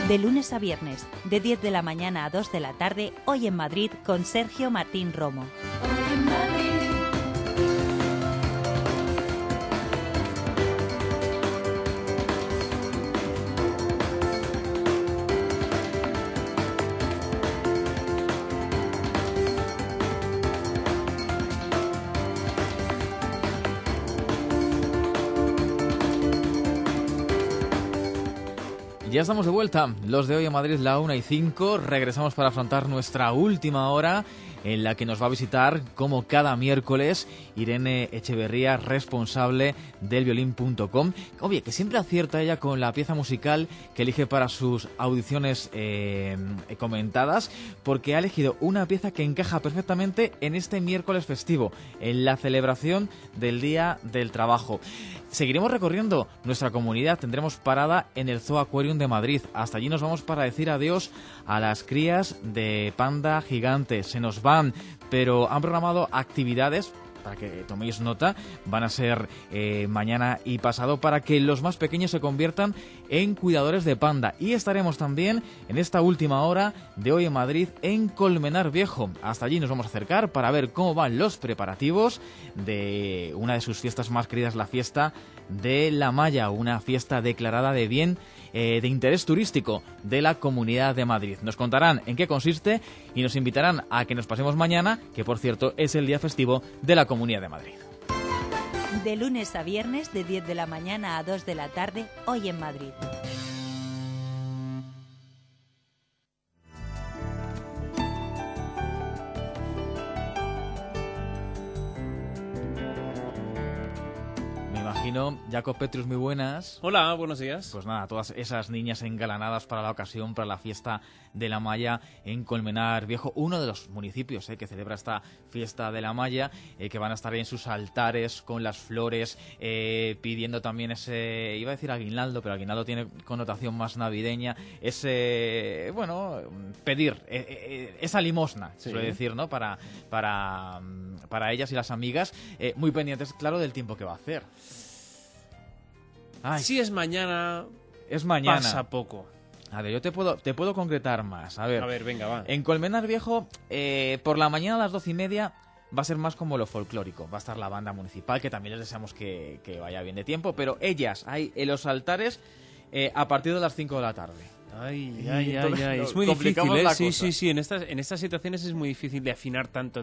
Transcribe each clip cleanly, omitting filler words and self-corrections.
De lunes a viernes, de 10 de la mañana a 2 de la tarde, Hoy en Madrid, con Sergio Martín Romo. Hoy en Madrid. Ya estamos de vuelta, los de Hoy en Madrid, la 1:05. Regresamos para afrontar nuestra última hora, en la que nos va a visitar, como cada miércoles, Irene Echeverría, responsable del violín.com. Oye, que siempre acierta ella con la pieza musical que elige para sus audiciones comentadas, porque ha elegido una pieza que encaja perfectamente en este miércoles festivo, en la celebración del Día del Trabajo. Seguiremos recorriendo nuestra comunidad, tendremos parada en el Zoo Aquarium de Madrid. Hasta allí nos vamos para decir adiós a las crías de panda gigante. Se nos van, pero han programado actividades, para que toméis nota, van a ser mañana y pasado, para que los más pequeños se conviertan en cuidadores de panda. Y estaremos también en esta última hora de Hoy en Madrid en Colmenar Viejo. Hasta allí nos vamos a acercar para ver cómo van los preparativos de una de sus fiestas más queridas, la fiesta de la Malla, una fiesta declarada de bien de interés turístico de la Comunidad de Madrid. Nos contarán en qué consiste y nos invitarán a que nos pasemos mañana, que por cierto es el día festivo de la Comunidad de Madrid. De lunes a viernes, de 10 de la mañana a 2 de la tarde, Hoy en Madrid. Jacob Petrus, muy buenas. Hola, buenos días. Pues nada, todas esas niñas engalanadas para la ocasión, para la fiesta de la Malla en Colmenar Viejo, uno de los municipios que celebra esta fiesta de la Malla, que van a estar ahí en sus altares con las flores, pidiendo también ese, iba a decir aguinaldo, pero aguinaldo tiene connotación más navideña, ese, bueno, pedir esa limosna, sí, suele decir, ¿no? Para ellas y las amigas, muy pendientes, claro, del tiempo que va a hacer. Ay. Si es mañana, pasa poco. A ver, yo te puedo concretar más. A ver, venga, va. En Colmenar Viejo, por la mañana a las 12:30 va a ser más como lo folclórico. Va a estar la banda municipal, que también les deseamos que vaya bien de tiempo, pero ellas ahí en los altares a partir de las 5 de la tarde. Ay. Es muy difícil, ¿eh? Sí. En estas situaciones es muy difícil de afinar tanto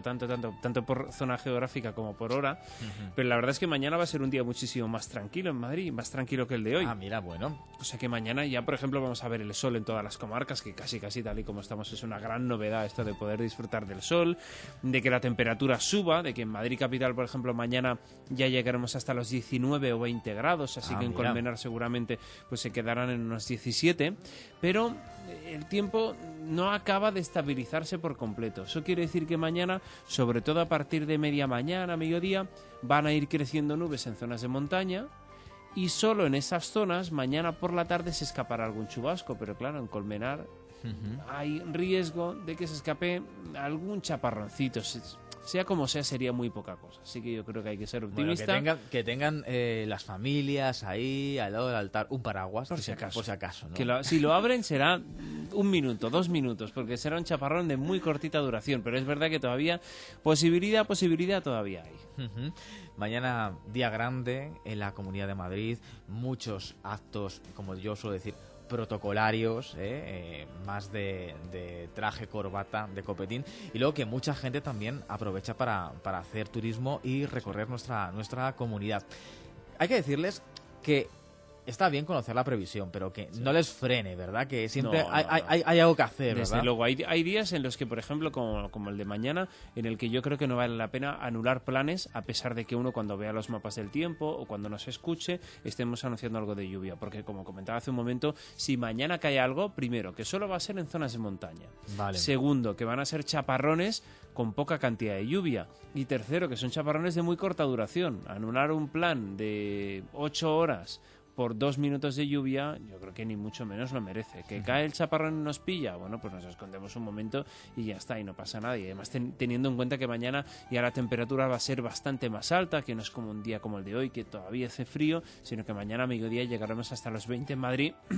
por zona geográfica como por hora. Pero la verdad es que mañana va a ser un día muchísimo más tranquilo en Madrid, más tranquilo que el de hoy. Ah, mira, bueno. O sea que mañana ya, por ejemplo, vamos a ver el sol en todas las comarcas, que casi tal y como estamos es una gran novedad esto de poder disfrutar del sol, de que la temperatura suba, de que en Madrid capital, por ejemplo, mañana ya llegaremos hasta los 19 o 20 grados, así que en Colmenar seguramente pues se quedarán en unos 17. Pero el tiempo no acaba de estabilizarse por completo. Eso quiere decir que mañana, sobre todo a partir de media mañana, mediodía, van a ir creciendo nubes en zonas de montaña y solo en esas zonas mañana por la tarde se escapará algún chubasco. Pero claro, en Colmenar hay riesgo de que se escape algún chaparroncito. Sea como sea, sería muy poca cosa. Así que yo creo que hay que ser optimista. Bueno, que tengan las familias ahí al lado del altar un paraguas. Por si acaso, ¿no? Que si lo abren será 1 minuto, 2 minutos, porque será un chaparrón de muy cortita duración. Pero es verdad que todavía posibilidad todavía hay. Mañana día grande en la Comunidad de Madrid. Muchos actos, como yo suelo decir, protocolarios, más de traje, corbata, de copetín, y luego que mucha gente también aprovecha para hacer turismo y recorrer nuestra comunidad. Hay que decirles que está bien conocer la previsión, pero que no les frene, ¿verdad? Que siempre hay algo que hacer, ¿verdad? Desde luego, hay días en los que, por ejemplo, como el de mañana, en el que yo creo que no vale la pena anular planes, a pesar de que uno, cuando vea los mapas del tiempo o cuando nos escuche, estemos anunciando algo de lluvia. Porque, como comentaba hace un momento, si mañana cae algo, primero, que solo va a ser en zonas de montaña. Vale. Segundo, que van a ser chaparrones con poca cantidad de lluvia. Y tercero, que son chaparrones de muy corta duración. Anular un plan de 8 horas por 2 minutos de lluvia, yo creo que ni mucho menos lo merece. ¿Que cae el chaparrón y nos pilla? Bueno, pues nos escondemos un momento y ya está, y no pasa nada. Y además teniendo en cuenta que mañana ya la temperatura va a ser bastante más alta, que no es como un día como el de hoy, que todavía hace frío, sino que mañana a mediodía llegaremos hasta los 20 en Madrid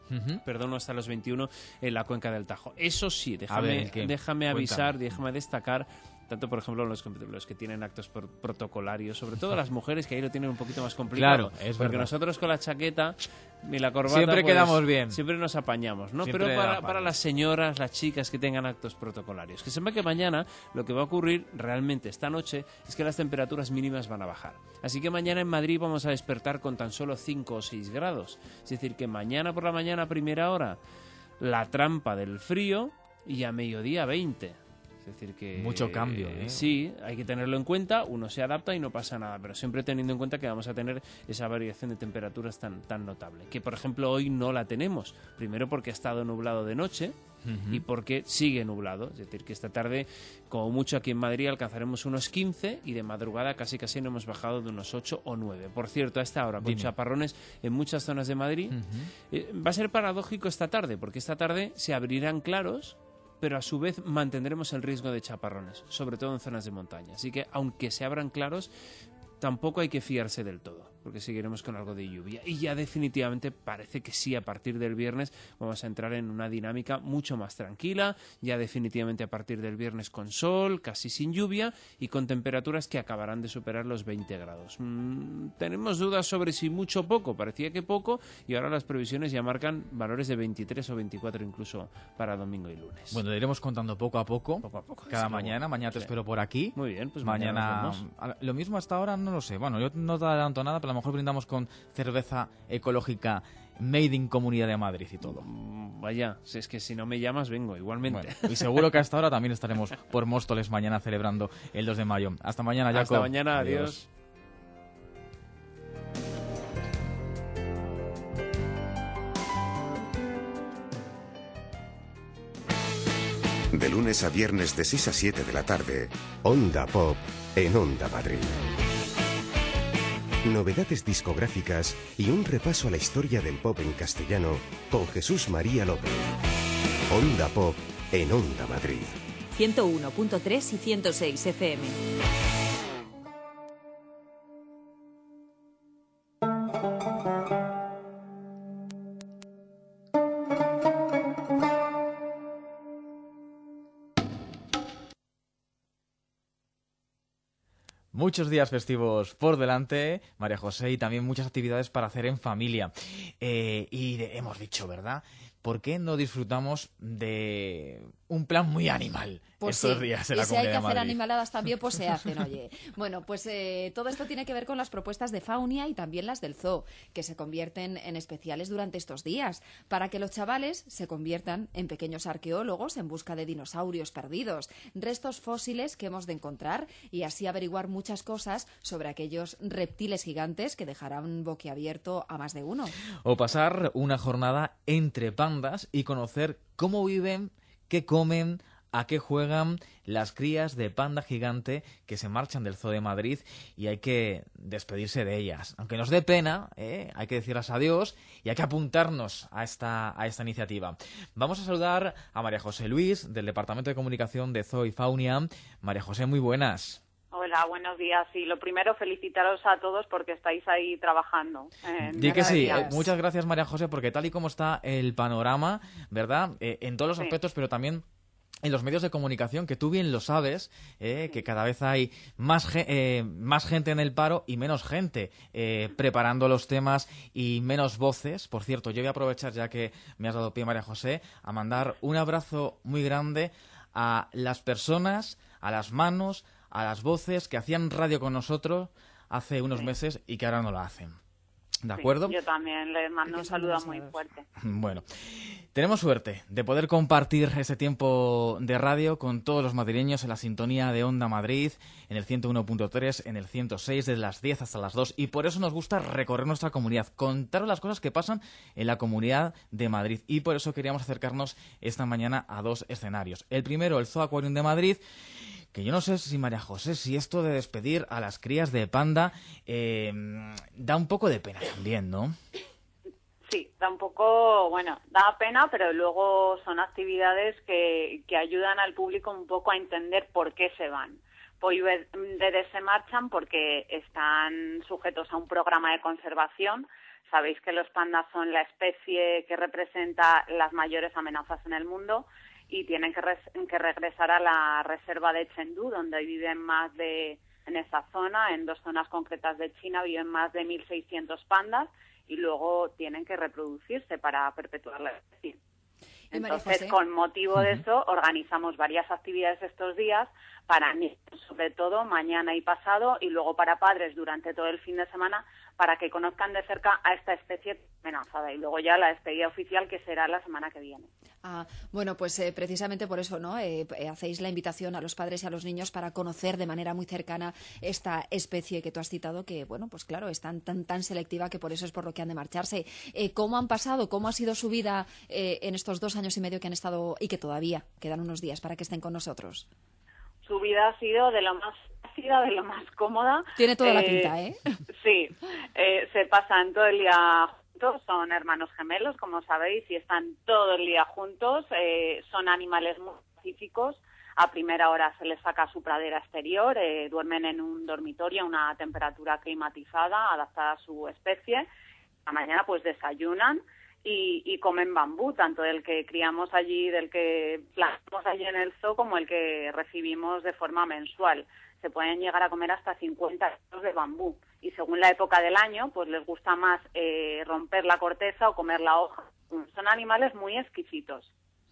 perdón, hasta los 21 en la cuenca del Tajo. Eso sí, déjame avisar, déjame destacar, tanto por ejemplo los que tienen actos protocolarios, sobre todo las mujeres, que ahí lo tienen un poquito más complicado. Claro, es porque verdad. Nosotros con la chaqueta y la corbata siempre pues, quedamos bien. Siempre nos apañamos, ¿no? Siempre Pero para las señoras, las chicas que tengan actos protocolarios, que sepan que mañana lo que va a ocurrir realmente esta noche es que las temperaturas mínimas van a bajar. Así que mañana en Madrid vamos a despertar con tan solo 5 o 6 grados. Es decir, que mañana por la mañana a primera hora la trampa del frío y a mediodía 20. Es decir que... Mucho cambio, ¿eh? Sí, hay que tenerlo en cuenta, uno se adapta y no pasa nada, pero siempre teniendo en cuenta que vamos a tener esa variación de temperaturas tan notable, que por ejemplo hoy no la tenemos, primero porque ha estado nublado de noche y porque sigue nublado, es decir que esta tarde, como mucho aquí en Madrid, alcanzaremos unos 15 y de madrugada casi no hemos bajado de unos 8 o 9. Por cierto, a esta hora, con chaparrones en muchas zonas de Madrid, va a ser paradójico esta tarde, porque esta tarde se abrirán claros, pero a su vez mantendremos el riesgo de chaparrones, sobre todo en zonas de montaña. Así que, aunque se abran claros, tampoco hay que fiarse del todo, porque seguiremos con algo de lluvia. Y ya definitivamente parece que sí, a partir del viernes vamos a entrar en una dinámica mucho más tranquila, ya definitivamente a partir del viernes con sol, casi sin lluvia y con temperaturas que acabarán de superar los 20 grados. Tenemos dudas sobre si mucho o poco, parecía que poco, y ahora las previsiones ya marcan valores de 23 o 24 incluso para domingo y lunes. Bueno, lo iremos contando poco a poco, cada mañana. Mañana te espero por aquí. Muy bien, pues mañana nos vemos. Lo mismo hasta ahora, no lo sé. Bueno, yo no te adelanto nada, pero a lo mejor brindamos con cerveza ecológica made in Comunidad de Madrid y todo. Vaya, si es que si no me llamas vengo, igualmente. Bueno, y seguro que hasta ahora también estaremos por Móstoles mañana celebrando el 2 de mayo. Hasta mañana, Jacob. Hasta mañana, adiós. De lunes a viernes de 6 a 7 de la tarde, Onda Pop en Onda Madrid. Novedades discográficas y un repaso a la historia del pop en castellano con Jesús María López. Onda Pop en Onda Madrid. 101.3 y 106 FM. Muchos días festivos por delante, María José, y también muchas actividades para hacer en familia. Hemos dicho, ¿verdad? ¿Por qué no disfrutamos de un plan muy animal pues estos sí, días en la y si hay Comunidad que de hacer Madrid? animaladas también, pues se hacen, oye. Bueno, pues todo esto tiene que ver con las propuestas de Faunia y también las del Zoo, que se convierten en especiales durante estos días, para que los chavales se conviertan en pequeños arqueólogos en busca de dinosaurios perdidos, restos fósiles que hemos de encontrar y así averiguar muchas cosas sobre aquellos reptiles gigantes que dejarán boquiabierto a más de uno. O pasar una jornada entre pandas y conocer cómo viven, qué comen, a qué juegan las crías de panda gigante que se marchan del Zoo de Madrid y hay que despedirse de ellas. Aunque nos dé pena, hay que decirles adiós y hay que apuntarnos a esta iniciativa. Vamos a saludar a María José Luis, del Departamento de Comunicación de Zoo y Faunia. María José, muy buenas. Hola, buenos días. Y lo primero, felicitaros a todos porque estáis ahí trabajando. Di que sí. Muchas gracias, María José, porque tal y como está el panorama, ¿verdad? En todos los aspectos, pero también en los medios de comunicación, que tú bien lo sabes, que cada vez hay más gente en el paro y menos gente preparando los temas y menos voces. Por cierto, yo voy a aprovechar, ya que me has dado pie, María José, a mandar un abrazo muy grande a las personas, a las manos, a las voces que hacían radio con nosotros hace unos meses y que ahora no lo hacen. ¿De acuerdo? Sí, yo también les mando un saludo muy fuerte. Bueno, tenemos suerte de poder compartir este tiempo de radio con todos los madrileños en la sintonía de Onda Madrid, en el 101.3, en el 106, desde las 10 hasta las 2, y por eso nos gusta recorrer nuestra comunidad, contaros las cosas que pasan en la Comunidad de Madrid, y por eso queríamos acercarnos esta mañana a dos escenarios. El primero, el Zoo Aquarium de Madrid, que yo no sé si, María José, si esto de despedir a las crías de panda da un poco de pena también, ¿no? Sí, da un poco, da pena, pero luego son actividades que ayudan al público un poco a entender por qué se van. poidedes se marchan porque están sujetos a un programa de conservación. Sabéis que los pandas son la especie que representa las mayores amenazas en el mundo y tienen que regresar a la reserva de Chengdu, donde viven en esa zona, en 2 zonas concretas de China, viven más de 1.600 pandas y luego tienen que reproducirse para perpetuar la especie. Entonces, con motivo de eso, organizamos varias actividades estos días para niños, sobre todo mañana y pasado, y luego para padres durante todo el fin de semana, para que conozcan de cerca a esta especie amenazada. Y luego ya la despedida oficial, que será la semana que viene. Bueno, pues precisamente por eso, ¿no? Hacéis la invitación a los padres y a los niños para conocer de manera muy cercana esta especie que tú has citado, que, bueno, pues claro, es tan selectiva que por eso es por lo que han de marcharse. ¿Cómo han pasado? ¿Cómo ha sido su vida en estos 2 años y medio que han estado y que todavía quedan unos días para que estén con nosotros? Su vida ha sido de lo más ácida, de lo más cómoda. Tiene toda la pinta, ¿eh? Sí, se pasan todo el día juntos, son hermanos gemelos, como sabéis, y están todo el día juntos. Son animales muy pacíficos. A primera hora se les saca a su pradera exterior, duermen en un dormitorio a una temperatura climatizada, adaptada a su especie. A la mañana pues desayunan y comen bambú, tanto del que criamos allí, del que plantamos allí en el zoo, como el que recibimos de forma mensual. Se pueden llegar a comer hasta 50 kilos de bambú. Y según la época del año, pues les gusta más romper la corteza o comer la hoja. Son animales muy exquisitos.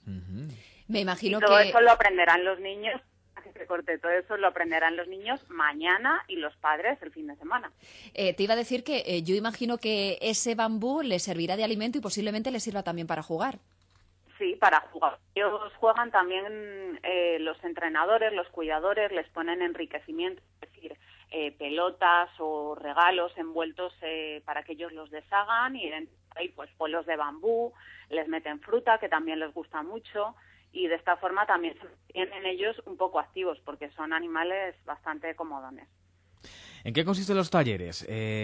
Me imagino todo eso lo aprenderán los niños. Todo eso lo aprenderán los niños mañana y los padres el fin de semana. Te iba a decir que yo imagino que ese bambú les servirá de alimento y posiblemente les sirva también para jugar. Sí, para jugar. Ellos juegan también, los entrenadores, los cuidadores, les ponen enriquecimiento, es decir, pelotas o regalos envueltos para que ellos los deshagan, y ahí pues polos de bambú, les meten fruta, que también les gusta mucho, y de esta forma también se mantienen ellos un poco activos, porque son animales bastante comodones. ¿En qué consisten los talleres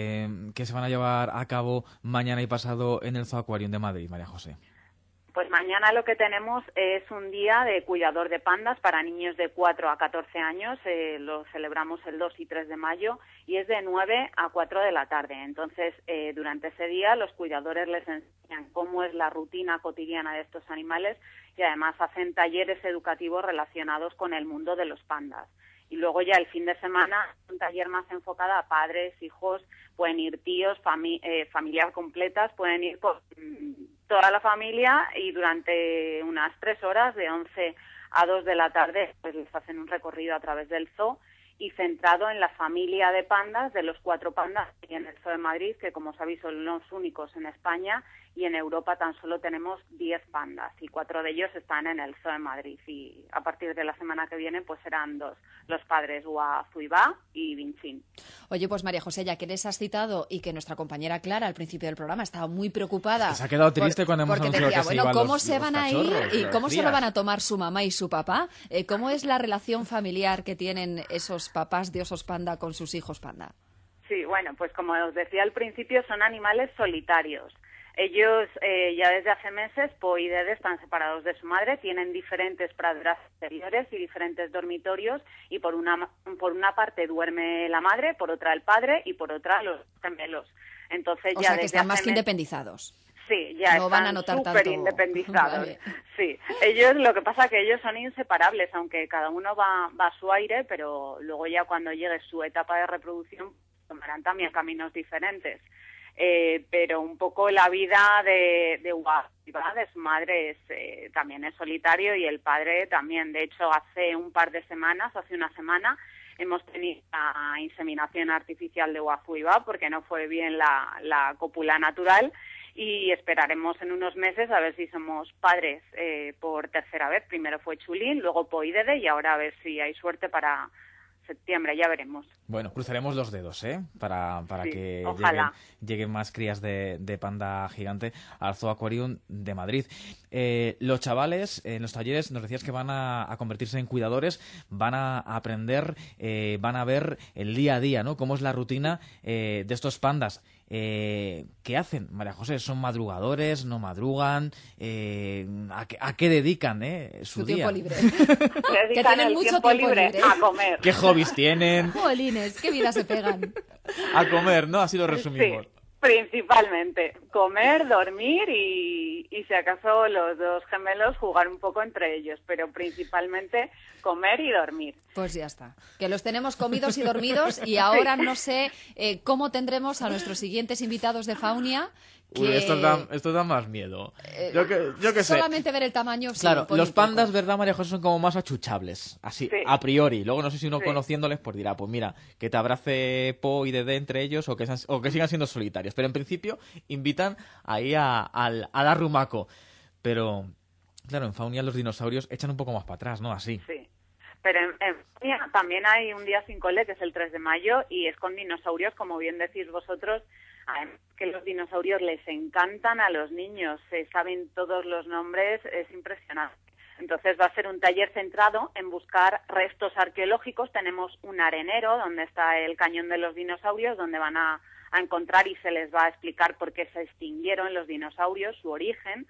que se van a llevar a cabo mañana y pasado en el Zoo Aquarium de Madrid, María José? Pues mañana lo que tenemos es un día de cuidador de pandas para niños de 4 a 14 años. Lo celebramos el 2 y 3 de mayo y es de 9 a 4 de la tarde. Entonces, durante ese día los cuidadores les enseñan cómo es la rutina cotidiana de estos animales y además hacen talleres educativos relacionados con el mundo de los pandas. Y luego ya el fin de semana, un taller más enfocado a padres, hijos, pueden ir tíos, familias completas, pueden ir con toda la familia, y durante unas 3 horas, de 11 a 2 de la tarde, pues les hacen un recorrido a través del zoo y centrado en la familia de pandas, de los 4 pandas que hay en el Zoo de Madrid, que como sabéis son los únicos en España, y en Europa tan solo tenemos 10 pandas y 4 de ellos están en el Zoo de Madrid, y a partir de la semana que viene pues serán 2, los padres Hua Zuibá y Vinchin. Oye, pues María José, ya que les has citado y que nuestra compañera Clara al principio del programa estaba muy preocupada. Que se ha quedado triste cuando hemos anunciado que se iban ¿cómo los se van a ir cachorros, y cómo los se lo crías? van a tomar su mamá y su papá? ¿Cómo es la relación familiar que tienen esos papás de osos panda con sus hijos panda? Sí, bueno, pues como os decía al principio, son animales solitarios. Ellos ya desde hace meses, Po y Dede, están separados de su madre, tienen diferentes praderas exteriores y diferentes dormitorios, y por una parte duerme la madre, por otra el padre y por otra los gemelos. Entonces, O ya sea, que desde están más hace que independizados. Sí, ya no van a están notar súper tanto. independizados. Vale. Sí, lo que pasa es que ellos son inseparables, aunque cada uno va a su aire, pero luego ya cuando llegue su etapa de reproducción tomarán también caminos diferentes. Pero un poco la vida de Hua Zuibá, de su madre, también es solitario, y el padre también. De hecho, hace una semana, hemos tenido la inseminación artificial de Hua Zuibá porque no fue bien la cópula natural, y esperaremos en unos meses a ver si somos padres por tercera vez. Primero fue Chulín, luego Po y Dede, y ahora a ver si hay suerte para septiembre, ya veremos. Bueno, cruzaremos los dedos, para Sí, que ojalá. lleguen más crías de panda gigante al Zoo Aquarium de Madrid. Los chavales en los talleres nos decías que van a convertirse en cuidadores, van a aprender, van a ver el día a día, ¿no? Cómo es la rutina de estos pandas. ¿Qué hacen, María José? ¿Son madrugadores? ¿No madrugan? ¿A qué dedican su día? Tiempo libre. Dedican tienen el mucho tiempo tiempo libre libre. a comer. ¿Qué hobby hobbies tienen. Jolines, qué vida se pegan. A comer, ¿no? Así lo resumimos. Sí, principalmente comer, dormir y si acaso los dos gemelos jugar un poco entre ellos, pero principalmente comer y dormir. Pues ya está, que los tenemos comidos y dormidos y ahora no sé cómo tendremos a nuestros siguientes invitados de Faunia. Uy, esto da más miedo. Yo que sé. Solamente ver el tamaño. Claro, sí, los pandas, poco. ¿verdad, María José? Son como más achuchables, así, Sí. a priori. Luego no sé si uno Sí. conociéndoles pues dirá, pues mira, que te abrace Po y Dede entre ellos o que sigan siendo solitarios. Pero en principio invitan ahí al arrumaco. Pero, claro, en Faunia los dinosaurios echan un poco más para atrás, ¿no? Así. Sí. Pero en Faunia también hay un día sin cole, que es el 3 de mayo, y es con dinosaurios, como bien decís vosotros. Además que los dinosaurios les encantan a los niños, se saben todos los nombres, es impresionante. Entonces va a ser un taller centrado en buscar restos arqueológicos. Tenemos un arenero donde está el cañón de los dinosaurios, donde van a encontrar y se les va a explicar por qué se extinguieron los dinosaurios, su origen,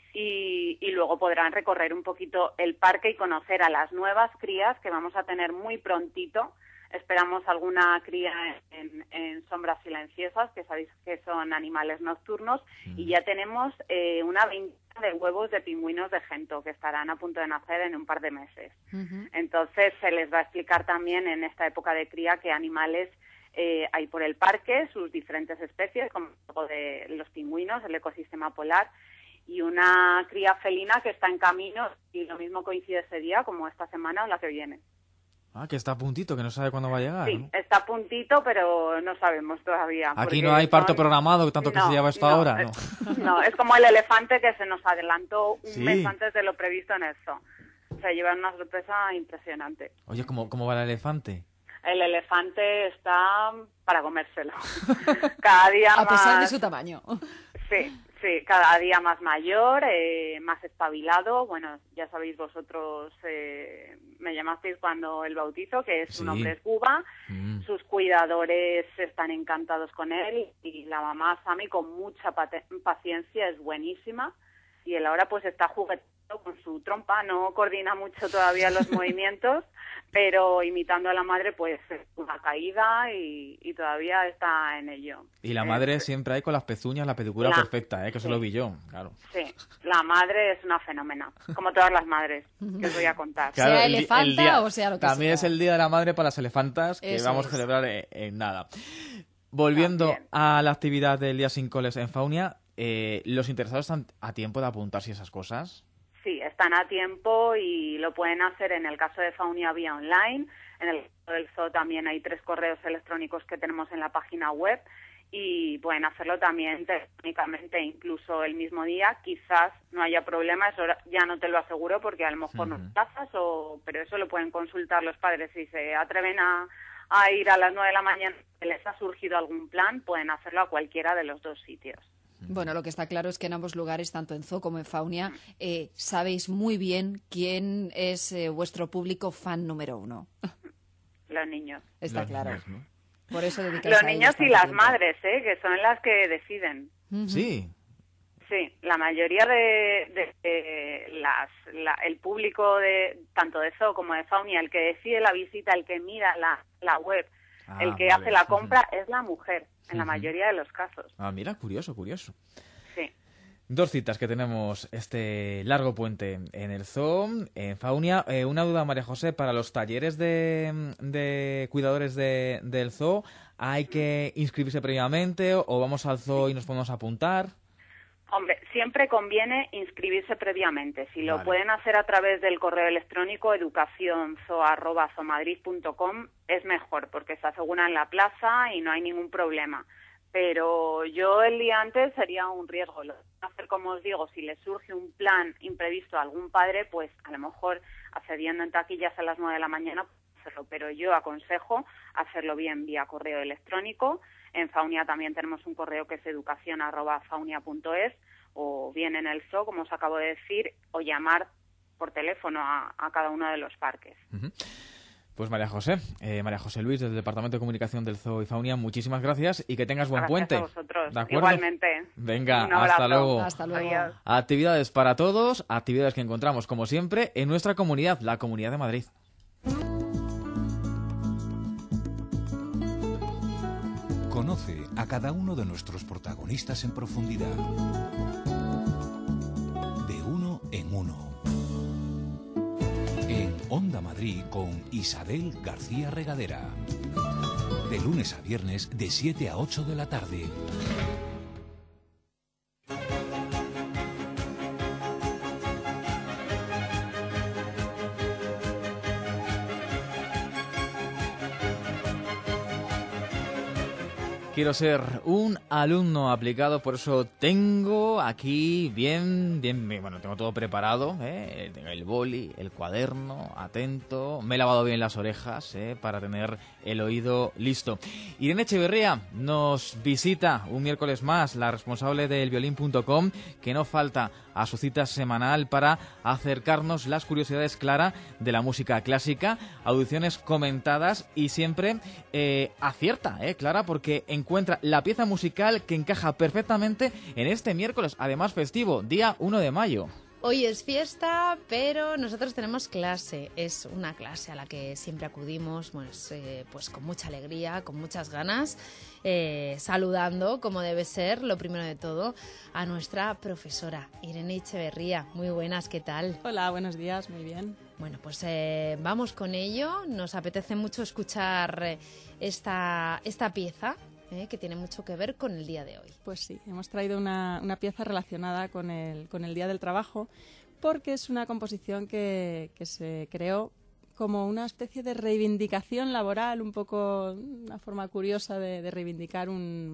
y luego podrán recorrer un poquito el parque y conocer a las nuevas crías que vamos a tener muy prontito. Esperamos alguna cría en sombras silenciosas, que sabéis que son animales nocturnos, y ya tenemos una veintena de huevos de pingüinos de Gento que estarán a punto de nacer en un par de meses. Entonces se les va a explicar también en esta época de cría qué animales hay por el parque, sus diferentes especies, como de los pingüinos, el ecosistema polar, y una cría felina que está en camino, y lo mismo coincide ese día como esta semana o la que viene. Ah, que está a puntito, que no sabe cuándo va a llegar. Sí, ¿no? está a puntito, pero no sabemos todavía. Aquí no hay parto programado, tanto que se lleva esto ahora, ¿no? No, es como el elefante que se nos adelantó un Sí. mes antes de lo previsto en el zoo. O sea, llevan una sorpresa impresionante. Oye, ¿cómo va el elefante? El elefante está para comérselo. Cada día A pesar de más... su tamaño. Sí, cada día más mayor, más espabilado. Bueno, ya sabéis vosotros, me llamasteis cuando el bautizo, que Sí. su nombre es Buba. Sus cuidadores están encantados con él y la mamá Sami con mucha paciencia, es buenísima. Y él ahora pues está jugueteando con su trompa, no coordina mucho todavía los movimientos, pero imitando a la madre pues una caída y todavía está en ello. Y la madre siempre hay con las pezuñas, la pedicura perfecta, que eso lo vi yo, claro. Sí, la madre es una fenómena, como todas las madres, que os voy a contar. Claro, Sea el elefanta día- o sea lo que También sea. es el Día de la Madre para las elefantas, que Eso vamos a es. celebrar en nada. Volviendo También. a la actividad del Día Sin Coles en Faunia, ¿los interesados están a tiempo de apuntarse a esas cosas? Sí, están a tiempo y lo pueden hacer en el caso de Faunia vía online. En el caso del zoo también hay 3 correos electrónicos que tenemos en la página web y pueden hacerlo también técnicamente, incluso el mismo día. Quizás no haya problema, eso ya no te lo aseguro porque a lo mejor no pasas, pero eso lo pueden consultar los padres. Si se atreven a ir a las 9 de la mañana, les ha surgido algún plan, pueden hacerlo a cualquiera de los 2 sitios. Bueno, lo que está claro es que en ambos lugares, tanto en Zoo como en Faunia, sabéis muy bien quién es vuestro público fan número 1. Los niños. Está Los claro. niños, ¿no? Por eso dedicáis Los a ellos niños y tanto las tiempo. madres, que son las que deciden. Sí. Sí, la mayoría de el público de tanto de Zoo como de Faunia, el que decide la visita, el que mira la web, el que hace la compra es la mujer, en la mayoría de los casos. Ah, mira, curioso. Sí. 2 citas que tenemos este largo puente en el zoo, en Faunia. Una duda, María José, para los talleres de cuidadores del zoo, ¿hay que inscribirse previamente o vamos al zoo y nos podemos apuntar? Hombre, siempre conviene inscribirse previamente. Si lo Vale. pueden hacer a través del correo electrónico educacionzo@zoomadrid.com es mejor porque se aseguran la plaza y no hay ningún problema. Pero yo el día antes sería un riesgo. Lo que hacer, como os digo, si les surge un plan imprevisto a algún padre, pues a lo mejor accediendo en taquillas a las 9 de la mañana, hacerlo. Pero yo aconsejo hacerlo bien vía correo electrónico. En Faunia también tenemos un correo que es educacion@faunia.es o bien en el zoo, como os acabo de decir, o llamar por teléfono a cada uno de los parques. Pues María José Luis, del Departamento de Comunicación del Zoo y Faunia, muchísimas gracias y que tengas buen Gracias puente. a vosotros. ¿De acuerdo? Igualmente. Venga, Un abrazo. hasta luego. Hasta luego. Adiós. Actividades para todos, actividades que encontramos, como siempre, en nuestra comunidad, la Comunidad de Madrid. Conoce a cada uno de nuestros protagonistas en profundidad. De uno en uno. En Onda Madrid con Isabel García Regadera. De lunes a viernes de 7 a 8 de la tarde. Quiero ser un alumno aplicado, por eso tengo aquí bien, bueno, tengo todo preparado, tengo el boli, el cuaderno, atento, me he lavado bien las orejas para tener el oído listo. Irene Echeverría nos visita un miércoles más, la responsable del violín.com, que no falta a su cita semanal para acercarnos las curiosidades, Clara, de la música clásica, audiciones comentadas y siempre acierta, Clara, porque encuentra la pieza musical que encaja perfectamente en este miércoles, además festivo, día 1 de mayo. Hoy es fiesta, pero nosotros tenemos clase. Es una clase a la que siempre acudimos pues con mucha alegría, con muchas ganas, saludando, como debe ser, lo primero de todo, a nuestra profesora, Irene Echeverría. Muy buenas, ¿qué tal? Hola, buenos días, muy bien. Bueno, pues vamos con ello. Nos apetece mucho escuchar esta pieza, que tiene mucho que ver con el día de hoy. Pues sí, hemos traído una pieza relacionada con el Día del Trabajo, porque es una composición que se creó como una especie de reivindicación laboral, un poco una forma curiosa de reivindicar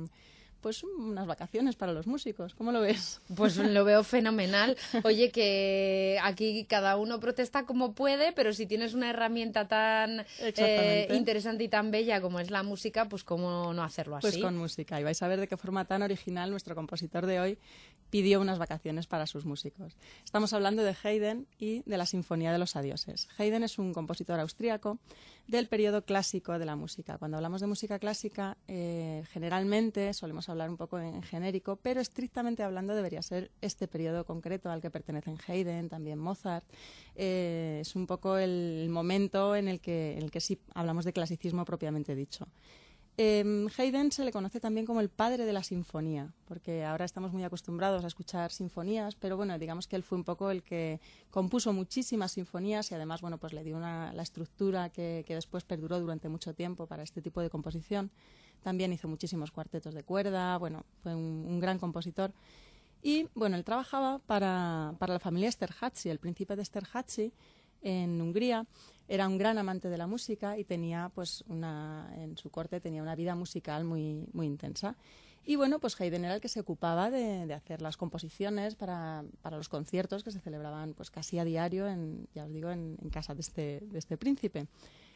unas vacaciones para los músicos. ¿Cómo lo ves? Pues lo veo fenomenal. Oye, que aquí cada uno protesta como puede, pero si tienes una herramienta tan interesante y tan bella como es la música, pues cómo no hacerlo así. Pues con música. Y vais a ver de qué forma tan original nuestro compositor de hoy pidió unas vacaciones para sus músicos. Estamos hablando de Haydn y de la Sinfonía de los Adioses. Haydn es un compositor austríaco del periodo clásico de la música. Cuando hablamos de música clásica, generalmente solemos hablar un poco en genérico, pero estrictamente hablando debería ser este periodo concreto al que pertenecen Haydn, también Mozart. Es un poco el momento en el que sí hablamos de clasicismo propiamente dicho. Haydn se le conoce también como el padre de la sinfonía, porque ahora estamos muy acostumbrados a escuchar sinfonías, pero bueno, digamos que él fue un poco el que compuso muchísimas sinfonías y además, bueno, pues le dio la estructura que después perduró durante mucho tiempo para este tipo de composición. También hizo muchísimos cuartetos de cuerda, bueno, fue un gran compositor. Y bueno, él trabajaba para la familia Esterházy, el príncipe de Esterházy, en Hungría. Era un gran amante de la música y tenía, pues, en su corte tenía una vida musical muy, muy intensa. Y bueno, pues Haydn era el que se ocupaba de hacer las composiciones para los conciertos que se celebraban pues casi a diario, en casa de este príncipe.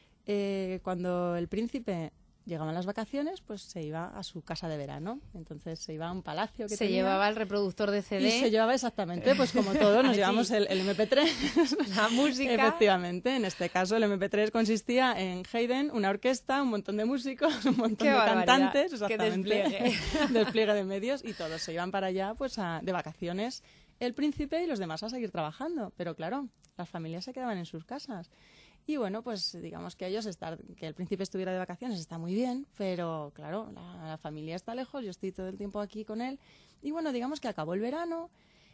Cuando el príncipe llegaban las vacaciones, pues se iba a su casa de verano. Entonces se iba a un palacio que tenía. Se llevaba el reproductor de CD. Y se llevaba exactamente, pues como todos, nos llevamos el MP3. La música. Efectivamente, en este caso el MP3 consistía en Haydn, una orquesta, un montón de músicos, un montón de cantantes. Exactamente. ¡Qué despliegue! Despliegue de medios, y todos se iban para allá pues de vacaciones, el príncipe y los demás a seguir trabajando. Pero claro, las familias se quedaban en sus casas. Y bueno, pues digamos que que el príncipe estuviera de vacaciones está muy bien, pero claro, la familia está lejos, yo estoy todo el tiempo aquí con él. Y bueno, digamos que acabó el verano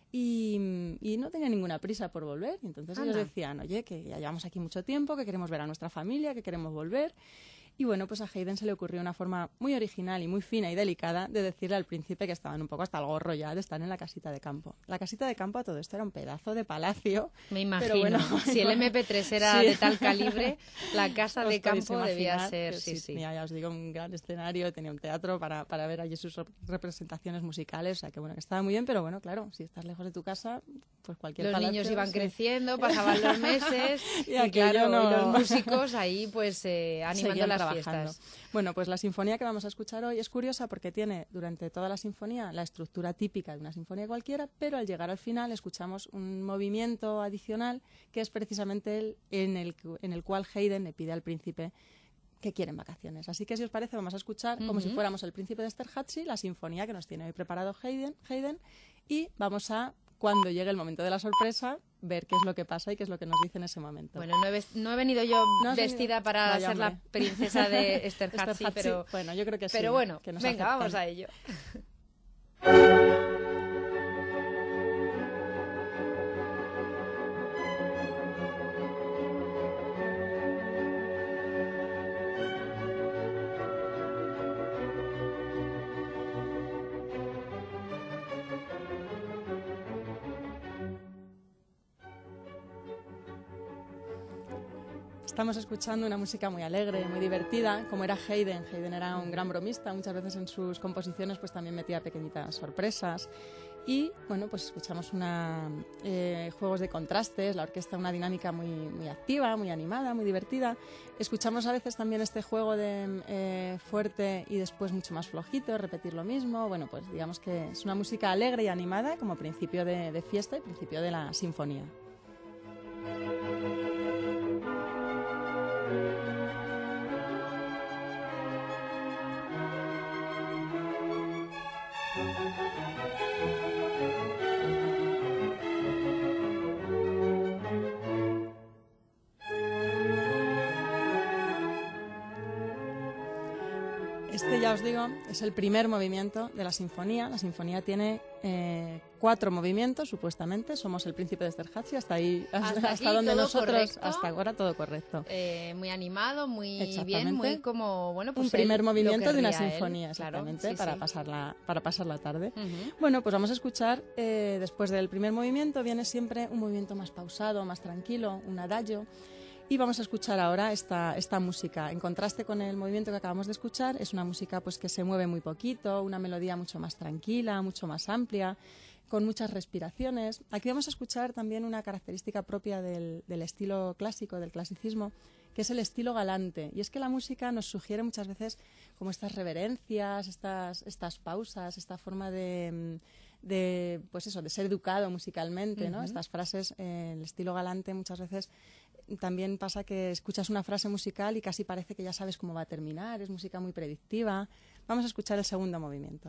y no tenía ninguna prisa por volver. Y entonces ellos decían, oye, que ya llevamos aquí mucho tiempo, que queremos ver a nuestra familia, que queremos volver. Y bueno, pues a Haydn se le ocurrió una forma muy original y muy fina y delicada de decirle al príncipe que estaban un poco hasta el gorro ya de estar en la casita de campo. La casita de campo, a todo esto, era un pedazo de palacio. Me imagino. Pero bueno, si el MP3 era de tal calibre, la casa de campo debía ser, sí. Tenía, ya os digo, un gran escenario, tenía un teatro para ver allí sus representaciones musicales, o sea que bueno, que estaba muy bien, pero bueno, claro, si estás lejos de tu casa, pues cualquier palacio... Los niños iban sí. creciendo, pasaban los meses y claro, y los músicos ahí pues animando las fiestas. Bueno, pues la sinfonía que vamos a escuchar hoy es curiosa porque tiene durante toda la sinfonía la estructura típica de una sinfonía cualquiera, pero al llegar al final escuchamos un movimiento adicional que es precisamente el en el cual Haydn le pide al príncipe que quieren vacaciones. Así que si os parece vamos a escuchar como si fuéramos el príncipe de Esterházy, la sinfonía que nos tiene hoy preparado Haydn, y vamos a cuando llegue el momento de la sorpresa, ver qué es lo que pasa y qué es lo que nos dice en ese momento. Bueno, no he venido yo vestida para Vaya, ser la hombre. princesa de Esterházy, pero bueno, yo creo que sí. pero bueno, que nos venga, aceptan. vamos a ello. Estamos escuchando una música muy alegre, muy divertida, como era Haydn. Haydn era un gran bromista, muchas veces en sus composiciones pues también metía pequeñitas sorpresas. Y bueno, pues escuchamos juegos de contrastes, la orquesta una dinámica muy activa, muy animada, muy divertida. Escuchamos a veces también este juego de fuerte y después mucho más flojito, repetir lo mismo. Bueno, pues digamos que es una música alegre y animada como principio de fiesta y principio de la sinfonía. Este, ya os digo, es el primer movimiento de la sinfonía. La sinfonía tiene 4 movimientos, supuestamente. Somos el príncipe de Esterházy, hasta ahí, hasta donde nosotros, correcto. Hasta ahora todo correcto. Muy animado, muy Exactamente. bien, muy como, bueno, pues un primer él movimiento lo de una querría sinfonía, él, exactamente, claro, sí, para, sí. para pasar la tarde. Ujú. Bueno, pues vamos a escuchar, después del primer movimiento, viene siempre un movimiento más pausado, más tranquilo, un adagio. Y vamos a escuchar ahora esta música. En contraste con el movimiento que acabamos de escuchar, es una música pues que se mueve muy poquito, una melodía mucho más tranquila, mucho más amplia, con muchas respiraciones. Aquí vamos a escuchar también una característica propia del estilo clásico, del clasicismo, que es el estilo galante. Y es que la música nos sugiere muchas veces como estas reverencias, estas pausas, esta forma de pues eso, de ser educado musicalmente, ¿no? Estas frases, el estilo galante muchas veces también pasa que escuchas una frase musical y casi parece que ya sabes cómo va a terminar, es música muy predictiva. Vamos a escuchar el segundo movimiento.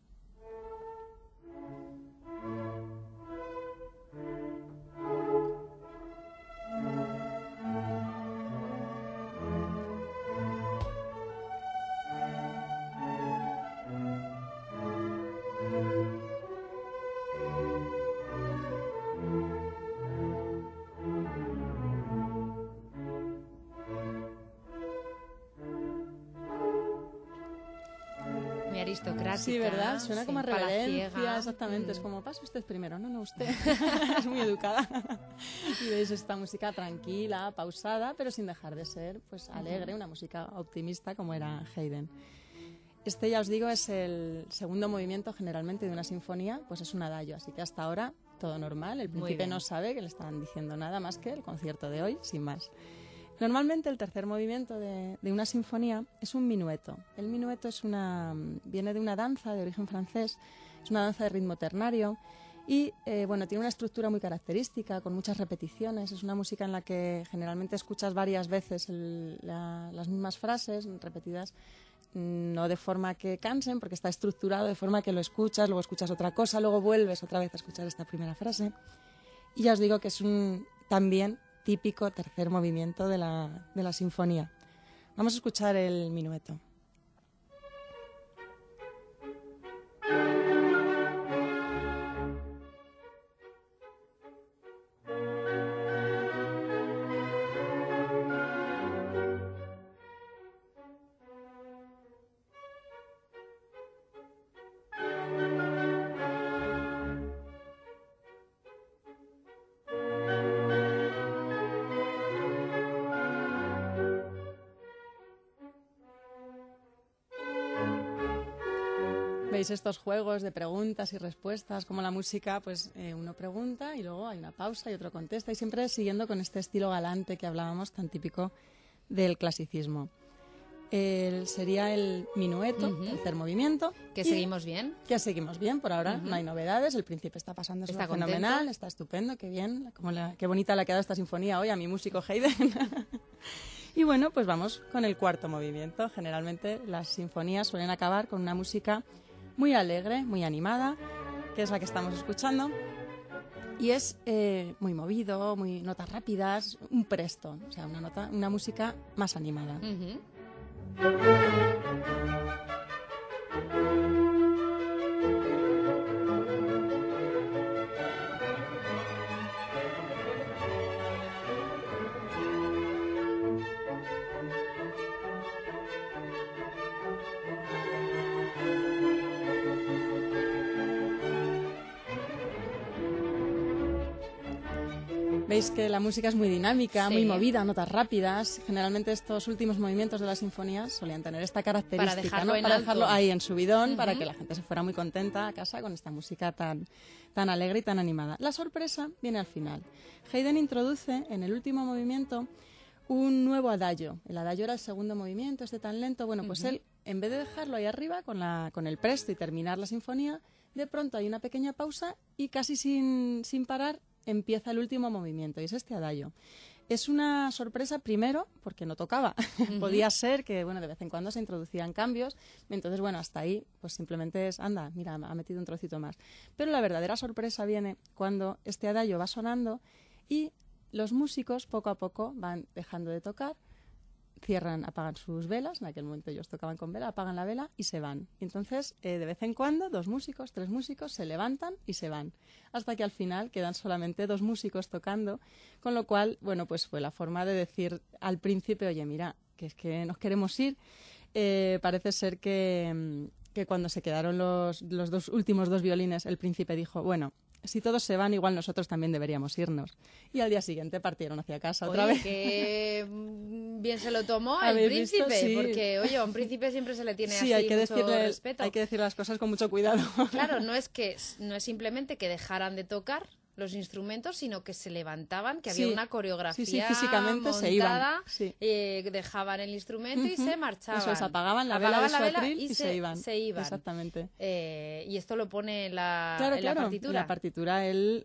Muy aristocrática. Sí, ¿verdad? Suena sí, como a reverencia, palaciega. exactamente. Es como, pase usted primero. No, usted. Es muy educada. Y veis esta música tranquila, pausada, pero sin dejar de ser pues alegre, una música optimista como era Haydn. Este, ya os digo, es el segundo movimiento generalmente de una sinfonía, pues es un adagio, así que hasta ahora todo normal. El príncipe no sabe que le están diciendo nada más que el concierto de hoy, sin más. Normalmente el tercer movimiento de una sinfonía es un minueto. El minueto viene de una danza de origen francés, es una danza de ritmo ternario y bueno, tiene una estructura muy característica, con muchas repeticiones. Es una música en la que generalmente escuchas varias veces las mismas frases repetidas, no de forma que cansen, porque está estructurado de forma que lo escuchas, luego escuchas otra cosa, luego vuelves otra vez a escuchar esta primera frase. Y ya os digo que es también típico tercer movimiento de la sinfonía. Vamos a escuchar el minueto. Veis estos juegos de preguntas y respuestas, como la música, pues uno pregunta y luego hay una pausa y otro contesta, y siempre siguiendo con este estilo galante que hablábamos, tan típico del clasicismo. Sería el minueto, tercer movimiento. ¿Que seguimos bien? Que seguimos bien, por ahora no hay novedades, el príncipe está pasando ¿Está fenomenal, contento? está estupendo, qué bien, qué bonita le ha quedado esta sinfonía hoy a mi músico Haydn. Y bueno, pues vamos con el cuarto movimiento. Generalmente las sinfonías suelen acabar con una música muy alegre, muy animada, que es la que estamos escuchando. Y es muy movido, muy notas rápidas, un presto, o sea, una música más animada. Veis que la música es muy dinámica, muy movida, notas rápidas. Generalmente estos últimos movimientos de las sinfonías solían tener esta característica, para dejarlo ahí en subidón, para que la gente se fuera muy contenta a casa con esta música tan alegre y tan animada. La sorpresa viene al final. Haydn introduce en el último movimiento un nuevo adagio. El adagio era el segundo movimiento, tan lento. Bueno, pues él, en vez de dejarlo ahí arriba con el presto y terminar la sinfonía, de pronto hay una pequeña pausa y casi sin parar empieza el último movimiento, y es este adagio. Es una sorpresa, primero, porque no tocaba. Podía ser que, de vez en cuando se introducían cambios. Entonces, hasta ahí, pues simplemente es, anda, mira, ha metido un trocito más. Pero la verdadera sorpresa viene cuando este adagio va sonando y los músicos, poco a poco, van dejando de tocar, apagan sus velas, en aquel momento ellos tocaban con vela, apagan la vela y se van. Y entonces, de vez en cuando, 2 músicos, 3 músicos se levantan y se van, hasta que al final quedan solamente 2 músicos tocando, con lo cual, pues fue la forma de decir al príncipe, oye, mira, que es que nos queremos ir. Parece ser que cuando se quedaron los últimos 2 violines, el príncipe dijo, bueno, si todos se van, igual nosotros también deberíamos irnos. Y al día siguiente partieron hacia casa otra vez. Que bien se lo tomó el príncipe, visto? Sí. Porque, oye, a un príncipe siempre se le tiene así hay que mucho respeto. Hay que decir las cosas con mucho cuidado. Claro, no es simplemente que dejaran de tocar los instrumentos, sino que se levantaban, que había una coreografía físicamente montada, se iban. Dejaban el instrumento y se marchaban. Eso es, apagaban la vela de su atril y se iban. Exactamente. Y esto lo pone en la partitura. En la partitura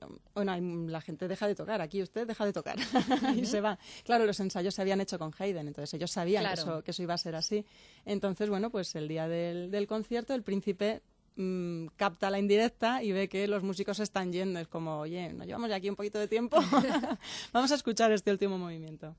la gente deja de tocar, aquí usted deja de tocar y se va. Claro, los ensayos se habían hecho con Haydn, entonces ellos sabían que eso iba a ser así. Entonces, pues el día del concierto el príncipe capta la indirecta y ve que los músicos se están yendo. Es como, oye, nos llevamos ya aquí un poquito de tiempo. Vamos a escuchar este último movimiento.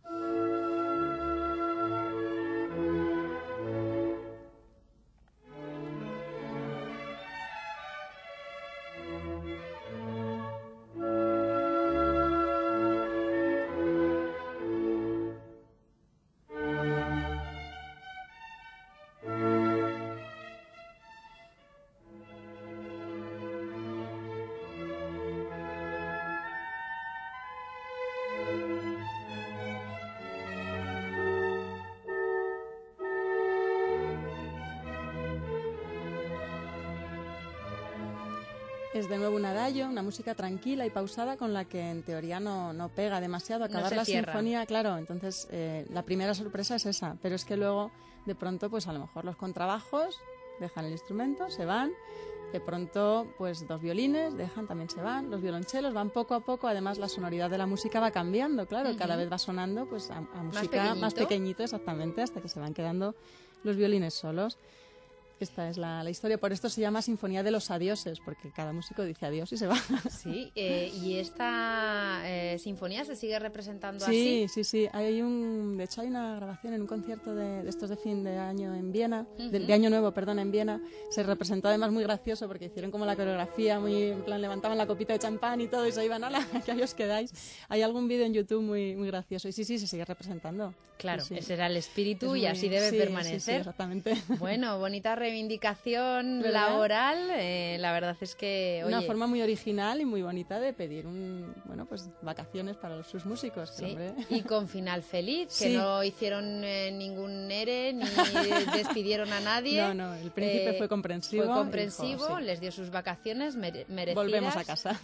Es de nuevo un adagio, una música tranquila y pausada con la que en teoría no pega demasiado. Acabar la sinfonía, claro, entonces la primera sorpresa es esa, pero es que luego de pronto pues a lo mejor los contrabajos dejan el instrumento, se van, de pronto pues 2 violines también se van, los violonchelos van poco a poco, además la sonoridad de la música va cambiando, claro, cada vez va sonando pues a música más pequeñito, exactamente, hasta que se van quedando los violines solos. Esta es la historia, por esto se llama Sinfonía de los Adioses, porque cada músico dice adiós y se va. Sí, y esta sinfonía se sigue representando así. Sí, de hecho hay una grabación en un concierto de estos de fin de año en Viena, de Año Nuevo, perdón, en Viena. Se representó además muy gracioso porque hicieron como la coreografía, muy en plan levantaban la copita de champán y todo y se iban, ¡hala, que ahí os quedáis! Hay algún vídeo en YouTube muy, muy gracioso y sí, se sigue representando. Claro, sí. Ese era el espíritu y así debe permanecer. Sí, exactamente. Bueno, bonita reivindicación laboral, la verdad es que... Una forma muy original y muy bonita de pedir vacaciones para sus músicos. Sí. Y con final feliz, que no hicieron ningún ERE ni despidieron a nadie. No, el príncipe fue comprensivo. Dijo, les dio sus vacaciones merecidas. Volvemos a casa.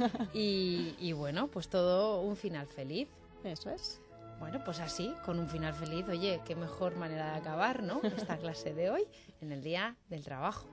Y bueno, pues todo un final feliz. Eso es. Bueno, pues así, con un final feliz. Oye, qué mejor manera de acabar, ¿no? Esta clase de hoy, en el Día del Trabajo.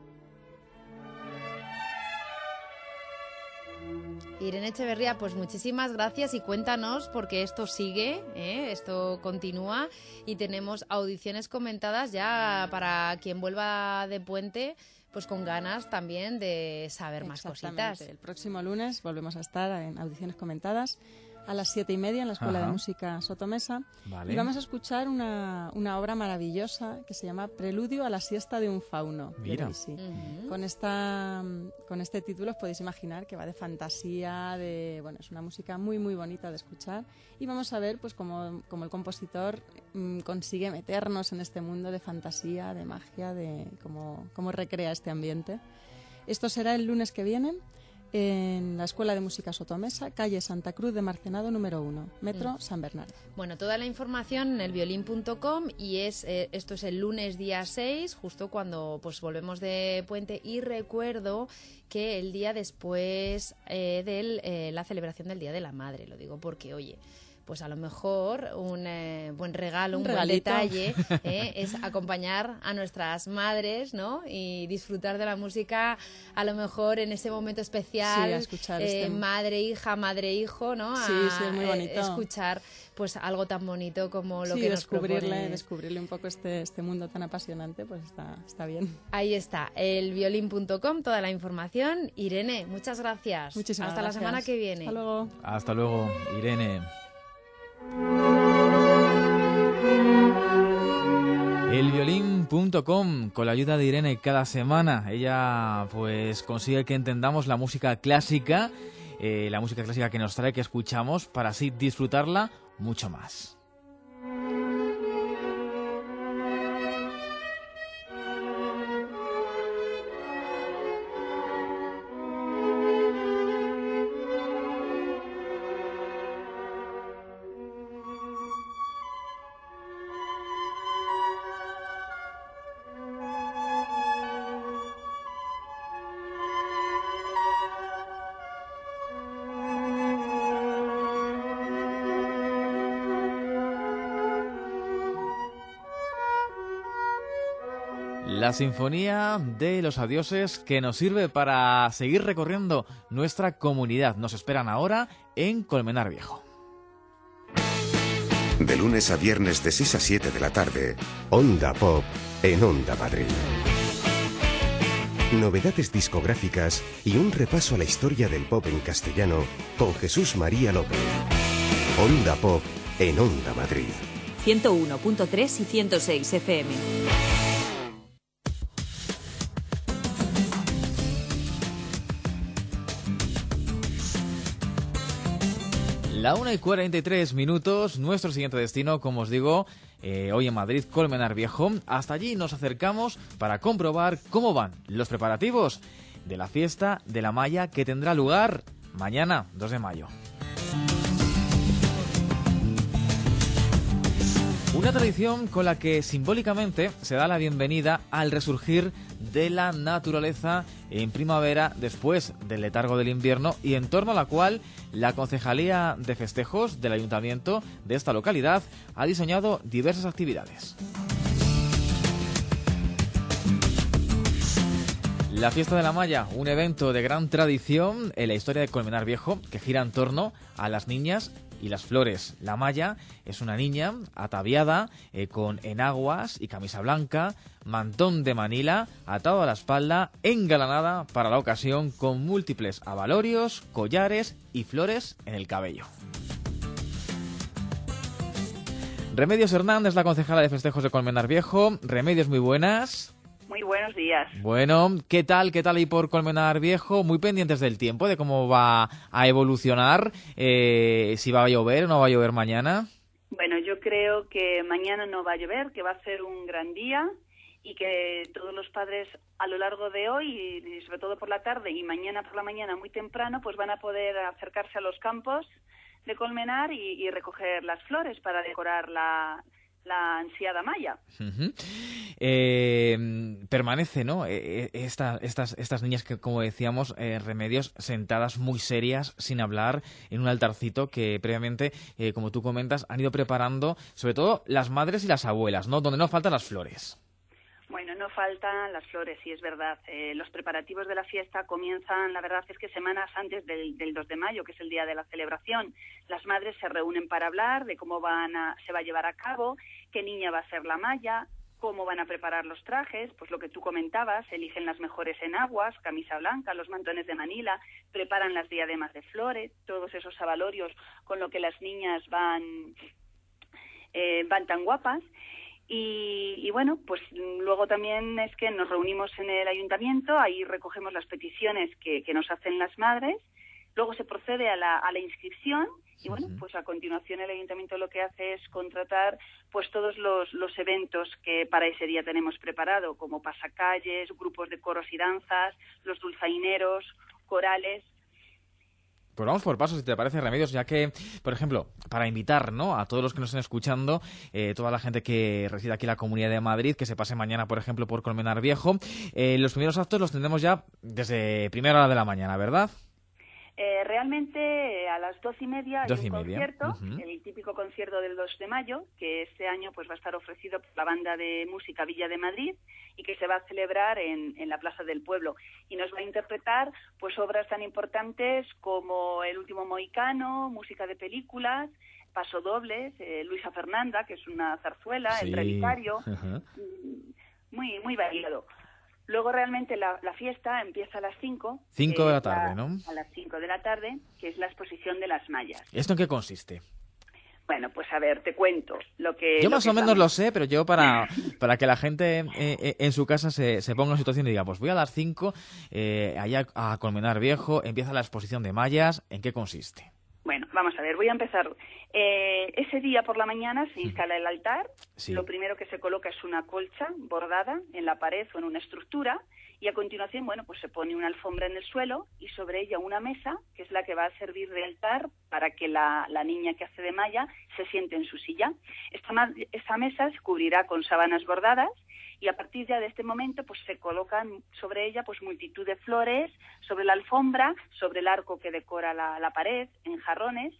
Irene Echeverría, pues muchísimas gracias y cuéntanos, porque esto sigue, esto continúa y tenemos audiciones comentadas ya para quien vuelva de puente. pues con ganas también de saber más cositas. El próximo lunes volvemos a estar en Audiciones Comentadas a las 7:30 en la Escuela de Música Sotomesa. Vale. Y vamos a escuchar una obra maravillosa que se llama Preludio a la siesta de un fauno. Mira. Con este título os podéis imaginar que va de fantasía, es una música muy muy bonita de escuchar, y vamos a ver pues cómo el compositor consigue meternos en este mundo de fantasía, de magia, de cómo recrea este ambiente. Esto será el lunes que viene en la Escuela de Música Sotomesa, calle Santa Cruz de Marcenado número 1, Metro San Bernardo. Bueno, toda la información en elviolín.com, y esto es el lunes día 6, justo cuando pues volvemos de puente, y recuerdo que el día después de la celebración del Día de la Madre, lo digo porque, oye, pues a lo mejor un buen regalo, un buen detalle es acompañar a nuestras madres, ¿no? Y disfrutar de la música, a lo mejor en ese momento especial, escuchar madre-hija, madre-hijo, ¿no? Sí, es muy bonito. Escuchar pues algo tan bonito como lo que nos propone. Descubrirle un poco este mundo tan apasionante, pues está bien. Ahí está, elviolín.com, toda la información. Irene, muchas gracias. Muchísimas gracias. La semana que viene. Hasta luego. Hasta luego, Irene. Elviolín.com, con la ayuda de Irene cada semana. Ella pues consigue que entendamos la música clásica, que nos trae, que escuchamos, para así disfrutarla mucho más. La Sinfonía de los Adioses, que nos sirve para seguir recorriendo nuestra comunidad. Nos esperan ahora en Colmenar Viejo. De lunes a viernes de 6 a 7 de la tarde, Onda Pop en Onda Madrid. Novedades discográficas y un repaso a la historia del pop en castellano con Jesús María López. Onda Pop en Onda Madrid. 101.3 y 106 FM. La 1:43, nuestro siguiente destino, como os digo, hoy en Madrid, Colmenar Viejo. Hasta allí nos acercamos para comprobar cómo van los preparativos de la fiesta de la Malla, que tendrá lugar mañana, 2 de mayo. Una tradición con la que simbólicamente se da la bienvenida al resurgir de la naturaleza en primavera después del letargo del invierno, y en torno a la cual la Concejalía de Festejos del Ayuntamiento de esta localidad ha diseñado diversas actividades. La Fiesta de la Malla, un evento de gran tradición en la historia de Colmenar Viejo, que gira en torno a las niñas y las flores. La Malla es una niña ataviada con enaguas y camisa blanca, mantón de Manila, atado a la espalda, engalanada para la ocasión con múltiples abalorios, collares y flores en el cabello. Remedios Hernández, la concejala de festejos de Colmenar Viejo. Remedios, muy buenas. Muy buenos días. Bueno, ¿qué tal ahí por Colmenar Viejo? Muy pendientes del tiempo, de cómo va a evolucionar, si va a llover o no va a llover mañana. Bueno, yo creo que mañana no va a llover, que va a ser un gran día, y que todos los padres a lo largo de hoy, y sobre todo por la tarde y mañana por la mañana muy temprano, pues van a poder acercarse a los campos de Colmenar y recoger las flores para decorar la ansiada malla. Uh-huh. Permanece, ¿no? Estas niñas que, como decíamos, Remedios, sentadas muy serias, sin hablar, en un altarcito que previamente, como tú comentas, han ido preparando, sobre todo las madres y las abuelas, ¿no? Donde no faltan las flores. Bueno, no faltan las flores, sí, es verdad. Los preparativos de la fiesta comienzan, la verdad es que semanas antes del 2 de mayo, que es el día de la celebración. Las madres se reúnen para hablar de cómo se va a llevar a cabo, qué niña va a ser la malla, cómo van a preparar los trajes, pues lo que tú comentabas, eligen las mejores enaguas, camisa blanca, los mantones de Manila, preparan las diademas de flores, todos esos abalorios con lo que las niñas van tan guapas. Y bueno, pues luego también es que nos reunimos en el ayuntamiento, ahí recogemos las peticiones que nos hacen las madres, luego se procede a la inscripción y bueno, pues a continuación el ayuntamiento lo que hace es contratar pues todos los eventos que para ese día tenemos preparado, como pasacalles, grupos de coros y danzas, los dulzaineros, corales. Pues vamos por pasos, si te parece, Remedios, ya que, por ejemplo, para invitar, ¿no?, a todos los que nos estén escuchando, toda la gente que reside aquí en la Comunidad de Madrid, que se pase mañana, por ejemplo, por Colmenar Viejo, los primeros actos los tendremos ya desde primera hora de la mañana, ¿verdad? Realmente a las 12:30 hay un concierto, Uh-huh. el típico concierto del 2 de mayo, que este año pues va a estar ofrecido por la banda de música Villa de Madrid y que se va a celebrar en la Plaza del Pueblo. Y nos va a interpretar pues obras tan importantes como El último mohicano, música de películas, pasodobles, Luisa Fernanda, que es una zarzuela, Sí. El relicario, Uh-huh. muy, muy variado. Luego realmente la fiesta empieza a las 5. 5 de la tarde, ¿no? A las 5 de la tarde, que es la exposición de las mallas. ¿Esto en qué consiste? Bueno, pues a ver, te cuento. Yo más o menos lo sé, pero yo para que la gente en su casa se ponga en situación y diga, pues voy a las 5, allá a Colmenar Viejo, empieza la exposición de mallas, ¿en qué consiste? Bueno, vamos a ver, voy a empezar. Ese día por la mañana se instala el altar. Sí. Lo primero que se coloca es una colcha bordada en la pared o en una estructura y a continuación, bueno, pues se pone una alfombra en el suelo y sobre ella una mesa, que es la que va a servir de altar para que la niña que hace de malla se siente en su silla. Esta mesa se cubrirá con sábanas bordadas y a partir ya de este momento pues se colocan sobre ella pues multitud de flores, sobre la alfombra, sobre el arco que decora la pared, en jarrones.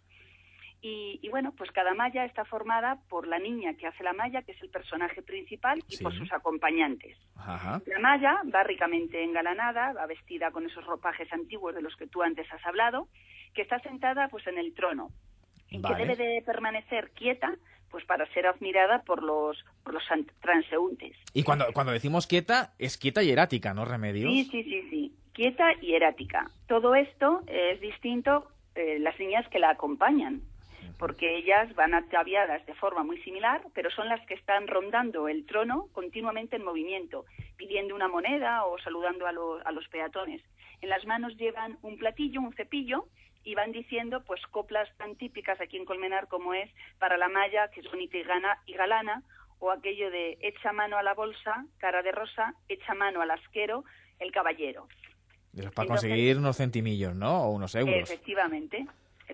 Y bueno, pues cada malla está formada por la niña que hace la malla, que es el personaje principal, y Sí. por sus acompañantes. Ajá. La malla va ricamente engalanada, va vestida con esos ropajes antiguos de los que tú antes has hablado, que está sentada pues en el trono, y Vale. que debe de permanecer quieta pues para ser admirada por los transeúntes. Y cuando decimos quieta, es quieta y erática, ¿no, Remedios? Sí. Quieta y erática. Todo esto es distinto las niñas que la acompañan, porque ellas van ataviadas de forma muy similar, pero son las que están rondando el trono continuamente en movimiento, pidiendo una moneda o saludando a los peatones. En las manos llevan un platillo, un cepillo, y van diciendo pues coplas tan típicas aquí en Colmenar como es para la malla, que es bonita y galana, o aquello de echa mano a la bolsa, cara de rosa, echa mano al asquero, el caballero. Para Entonces, conseguir unos centimillos, ¿no? O unos euros. Efectivamente.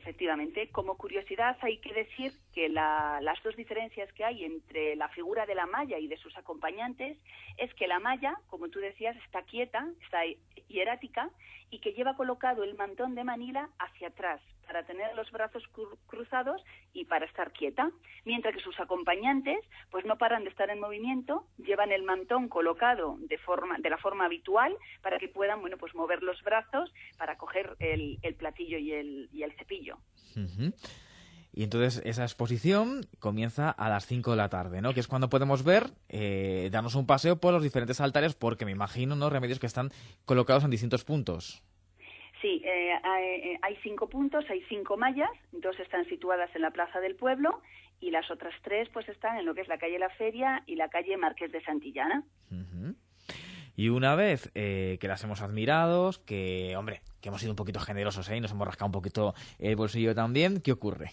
Como curiosidad hay que decir que las dos diferencias que hay entre la figura de la malla y de sus acompañantes es que la malla, como tú decías, está quieta, está hierática y que lleva colocado el mantón de Manila hacia atrás para tener los brazos cruzados y para estar quieta, mientras que sus acompañantes pues no paran de estar en movimiento, llevan el mantón colocado de la forma habitual para que puedan pues mover los brazos para coger el platillo y el cepillo. Uh-huh. Y entonces esa exposición comienza a las 5 de la tarde, ¿no? Que es cuando podemos ver, darnos un paseo por los diferentes altares, porque me imagino, ¿no, Remedios, que están colocados en distintos puntos. Sí, hay 5 puntos, hay 5 mallas, 2 están situadas en la Plaza del Pueblo y las otras 3 pues están en lo que es la calle La Feria y la calle Marqués de Santillana. Uh-huh. Y una vez que las hemos admirado, que hemos sido un poquito generosos, y nos hemos rascado un poquito el bolsillo también, ¿qué ocurre?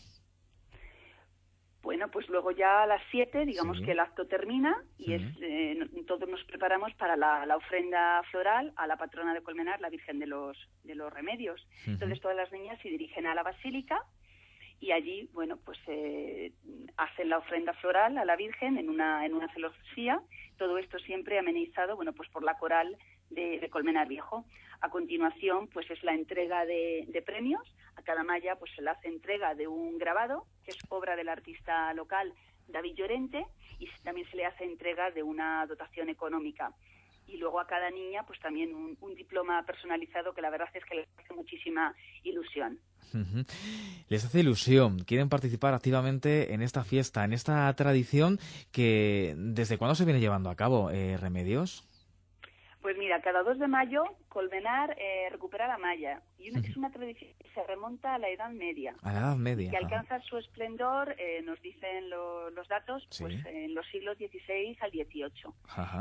Bueno, pues luego ya a las 7, digamos Sí. que el acto termina y todos nos preparamos para la ofrenda floral a la patrona de Colmenar, la Virgen de los Remedios. Uh-huh. Entonces todas las niñas se dirigen a la basílica y allí, pues hacen la ofrenda floral a la Virgen en una celosía. Todo esto siempre amenizado, pues por la coral de Colmenar Viejo. A continuación, pues es la entrega de premios. A cada malla pues se le hace entrega de un grabado, que es obra del artista local David Llorente, y también se le hace entrega de una dotación económica. y luego a cada niña pues también un diploma personalizado que la verdad es que les hace muchísima ilusión. Les hace ilusión, quieren participar activamente en esta fiesta, en esta tradición que ¿desde cuándo se viene llevando a cabo, Remedios? Pues mira, cada 2 de mayo Colmenar recupera la malla y es una tradición que se remonta a la Edad Media. A la Edad Media. Que alcanza su esplendor, nos dicen los datos, ¿Sí? pues en los siglos XVI al XVIII. Ajá.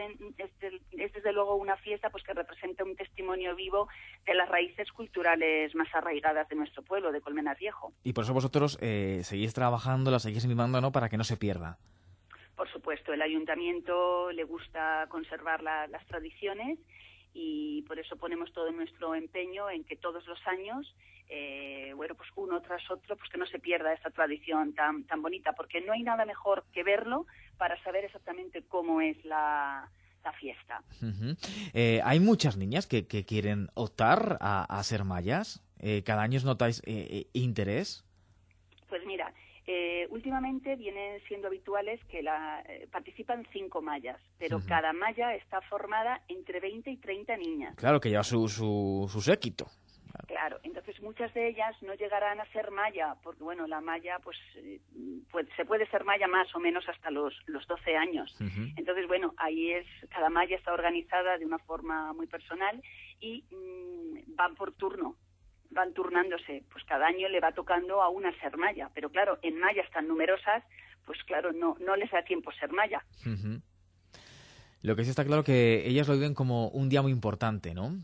Es desde luego una fiesta pues que representa un testimonio vivo de las raíces culturales más arraigadas de nuestro pueblo, de Colmenar Viejo. Y por eso vosotros seguís trabajando, la seguís mimando, ¿no?, para que no se pierda. Por supuesto, el ayuntamiento le gusta conservar las tradiciones y por eso ponemos todo nuestro empeño en que todos los años, pues uno tras otro, pues que no se pierda esta tradición tan bonita, porque no hay nada mejor que verlo para saber exactamente cómo es la fiesta. Hay muchas niñas que quieren optar a ser mayas. ¿Cada año notáis interés? Pues mira, últimamente vienen siendo habituales que participan 5 mallas, pero cada malla está formada entre 20 y 30 niñas. Claro, que lleva su séquito. Claro, entonces muchas de ellas no llegarán a ser malla, porque bueno, la malla pues se puede ser malla más o menos hasta los 12 años. Entonces bueno, cada malla está organizada de una forma muy personal y van por turno. Van turnándose, pues cada año le va tocando a una ser malla, pero claro, en mallas tan numerosas, pues claro, no les da tiempo ser malla. Lo que sí está claro que ellas lo viven como un día muy importante, ¿no?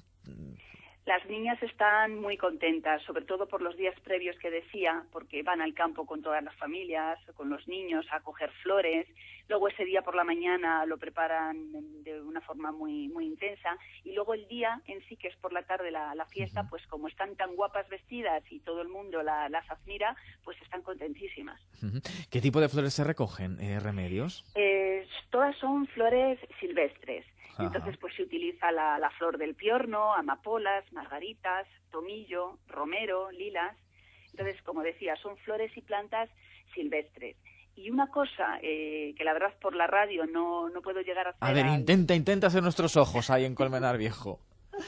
Las niñas están muy contentas, sobre todo por los días previos que decía, porque van al campo con todas las familias, con los niños, a coger flores. Luego ese día por la mañana lo preparan de una forma muy intensa. Y luego el día en sí, que es por la tarde la fiesta, pues como están tan guapas vestidas y todo el mundo las admira, pues están contentísimas. ¿Qué tipo de flores se recogen, Remedios? Todas son flores silvestres. Entonces, pues se utiliza la flor del piorno, amapolas, margaritas, tomillo, romero, lilas. Entonces, como decía, son flores y plantas silvestres. Y una cosa que la verdad por la radio no puedo llegar a hacer... A ver, intenta hacer nuestros ojos ahí en Colmenar Viejo.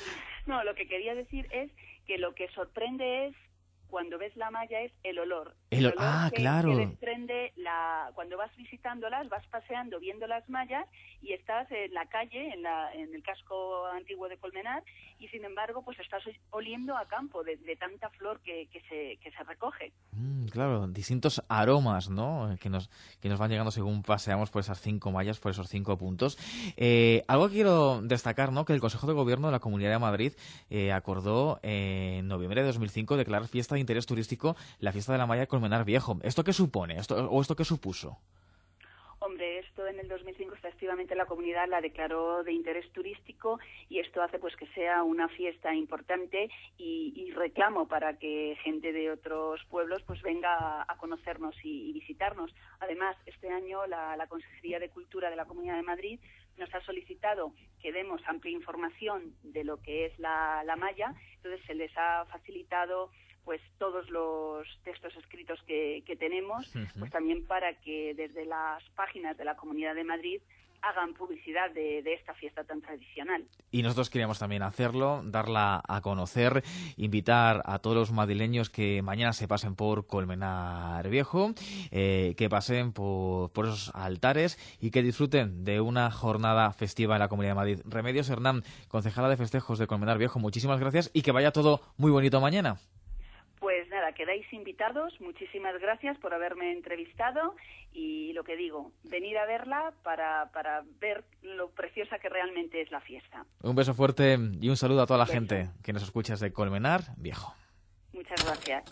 No, lo que quería decir es que lo que sorprende es cuando ves la malla es el olor. El olor claro. Que desprende cuando vas visitándolas, vas paseando, viendo las mallas y estás en la calle, en el casco antiguo de Colmenar, y sin embargo pues estás oliendo a campo de tanta flor que se recoge. Claro, distintos aromas, ¿no?, que nos van llegando según paseamos por esas 5 mallas, por esos 5 puntos. Algo que quiero destacar, ¿no?, que el Consejo de Gobierno de la Comunidad de Madrid acordó en noviembre de 2005 declarar fiesta de interés turístico la fiesta de la malla de Colmenar Viejo. ¿Esto qué supone? ¿Esto qué supuso? Hombre, esto en el 2005 efectivamente la comunidad la declaró de interés turístico y esto hace pues que sea una fiesta importante y reclamo para que gente de otros pueblos pues venga a conocernos y visitarnos. Además, este año la Consejería de Cultura de la Comunidad de Madrid nos ha solicitado que demos amplia información de lo que es la malla, entonces se les ha facilitado pues todos los textos escritos que tenemos, pues también para que desde las páginas de la Comunidad de Madrid hagan publicidad de esta fiesta tan tradicional. Y nosotros queríamos también hacerlo, darla a conocer, invitar a todos los madrileños que mañana se pasen por Colmenar Viejo, que pasen por esos altares y que disfruten de una jornada festiva en la Comunidad de Madrid. Remedios Hernán, concejala de festejos de Colmenar Viejo, muchísimas gracias y que vaya todo muy bonito mañana. Pues nada, quedáis invitados. Muchísimas gracias por haberme entrevistado y lo que digo, venid a verla para ver lo preciosa que realmente es la fiesta. Un beso fuerte y un saludo a toda la gente que nos escucha desde Colmenar Viejo. Muchas gracias.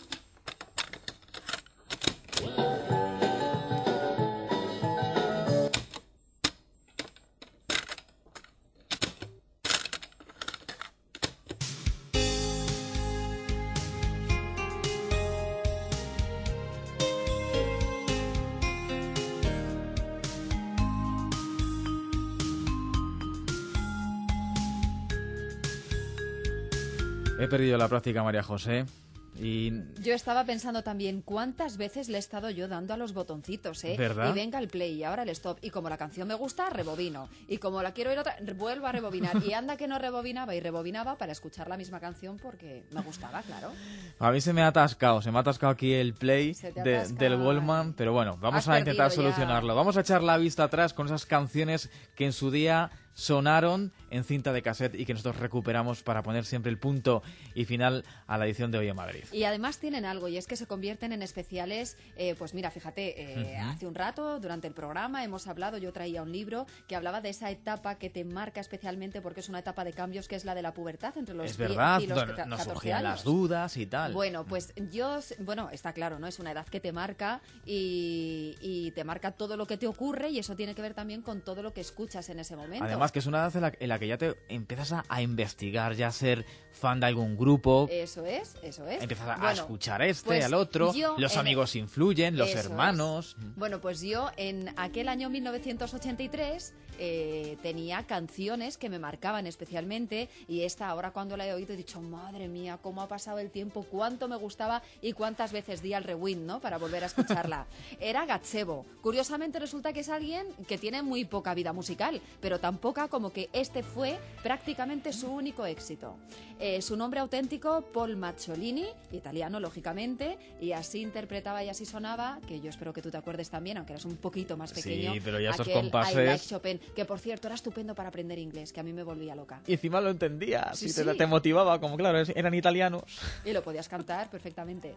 He perdido la práctica, María José. Y... Yo estaba pensando también cuántas veces le he estado yo dando a los botoncitos, ¿eh? ¿Verdad? Y venga el play y ahora el stop. Y como la canción me gusta, rebobino. Y como la quiero ir otra, vuelvo a rebobinar. Y anda que no rebobinaba y rebobinaba para escuchar la misma canción porque me gustaba, claro. A mí se me ha atascado aquí el play del Walkman, pero bueno, vamos a intentar solucionarlo. Vamos a echar la vista atrás con esas canciones que en su día sonaron en cinta de cassette y que nosotros recuperamos para poner siempre el punto y final a la edición de Hoy en Madrid. Y además tienen algo, y es que se convierten en especiales, pues mira, fíjate, hace un rato, durante el programa, hemos hablado, yo traía un libro que hablaba de esa etapa que te marca especialmente porque es una etapa de cambios que es la de la pubertad entre los 10 y los 14 nos años. surgían las dudas y tal. Bueno, pues está claro, ¿no? Es una edad que te marca y te marca todo lo que te ocurre y eso tiene que ver también con todo lo que escuchas en ese momento. Además que es una edad en la que ya te empiezas a investigar, ya a ser fan de algún grupo. Eso es. Empiezas a escuchar pues al otro, los amigos influyen, los hermanos. Bueno, pues yo en aquel año 1983 tenía canciones que me marcaban especialmente y esta ahora cuando la he oído he dicho, madre mía, cómo ha pasado el tiempo, cuánto me gustaba y cuántas veces di al rewind, ¿no? Para volver a escucharla. Era Gazebo. Curiosamente resulta que es alguien que tiene muy poca vida musical, pero tan poca como que este fue prácticamente su único éxito. Su nombre auténtico, Paul Macciolini, italiano lógicamente, y así interpretaba y así sonaba, que yo espero que tú te acuerdes también, aunque eras un poquito más pequeño. Sí, pero ya estos aquel compases... I Like Chopin, que por cierto era estupendo para aprender inglés, que a mí me volvía loca. Y encima lo entendías, Sí. te motivaba, como claro, eran italianos. Y lo podías cantar perfectamente.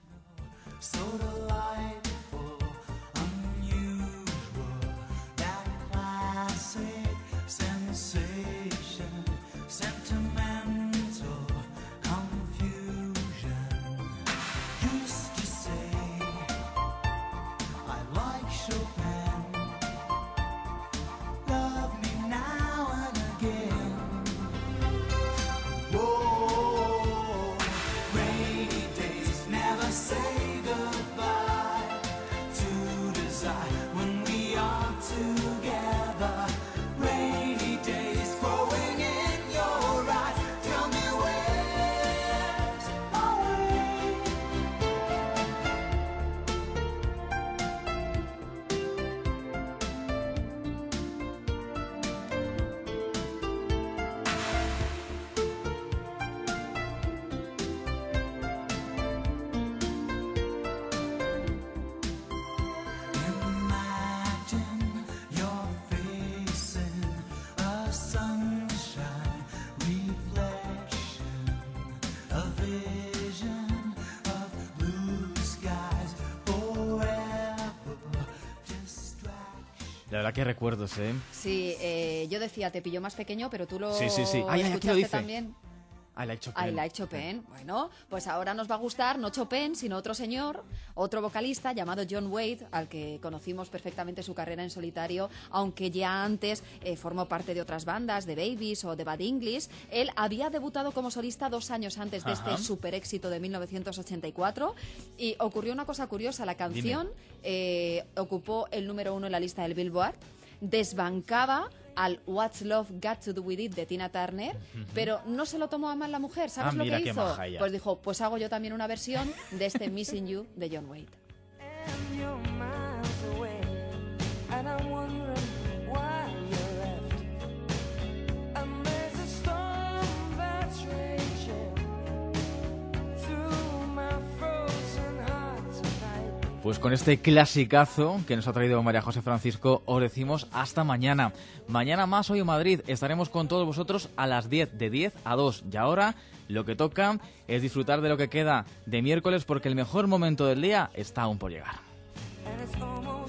La verdad que recuerdos, ¿eh? Sí, yo decía, te pilló más pequeño, pero tú lo Sí. escuchaste lo dice. también. I Like Chopin. I Like Chopin. Bueno, pues ahora nos va a gustar no Chopin, sino otro señor, otro vocalista llamado John Waite, al que conocimos perfectamente su carrera en solitario, aunque ya antes formó parte de otras bandas, de Babies o de Bad English. Él había debutado como solista 2 años antes de este super éxito de 1984 y ocurrió una cosa curiosa. La canción ocupó el número 1 en la lista del Billboard, desbancaba al What's Love Got to Do With It de Tina Turner, pero no se lo tomó a mal la mujer. ¿Sabes lo que hizo? Pues dijo, pues hago yo también una versión de este Missing You de John Waite. Pues con este clasicazo que nos ha traído María José Francisco, os decimos hasta mañana. Mañana más Hoy en Madrid. Estaremos con todos vosotros a las 10, de 10 a 2. Y ahora lo que toca es disfrutar de lo que queda de miércoles porque el mejor momento del día está aún por llegar.